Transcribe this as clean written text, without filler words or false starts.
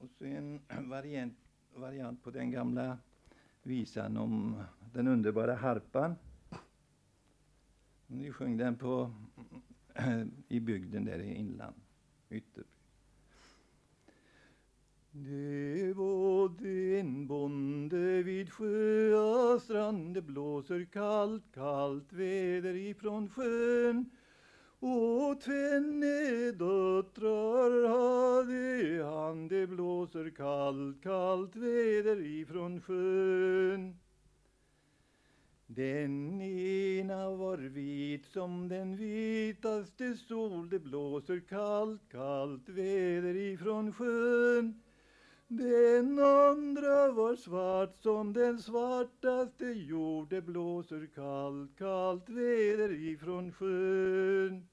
Och så en variant på den gamla visan om den underbara harpan. Ni sjöng den i bygden där i inland, Ytterby. Det var en bonde vid sjöstrand, det blåser kallt, kallt väder ifrån sjön. Och tvenne döttrar hade han, det blåser kallt, kallt väder ifrån sjön. Den ena var vit som den vitaste sol, det blåser kallt, kallt väder ifrån sjön. Den andra var svart som den svartaste jord, det blåser kallt, kallt väder ifrån sjön.